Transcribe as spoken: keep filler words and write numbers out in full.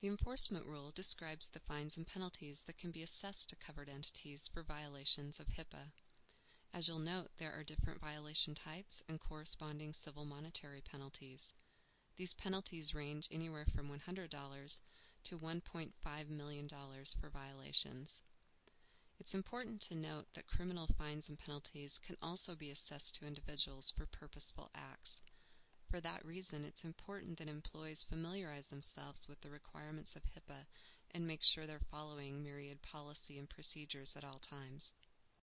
The enforcement rule describes the fines and penalties that can be assessed to covered entities for violations of HIPAA. As you'll note, there are different violation types and corresponding civil monetary penalties. These penalties range anywhere from one hundred dollars to one point five million dollars for violations. It's important to note that criminal fines and penalties can also be assessed to individuals for purposeful acts. For that reason, it's important that employees familiarize themselves with the requirements of HIPAA and make sure they're following myriad policy and procedures at all times.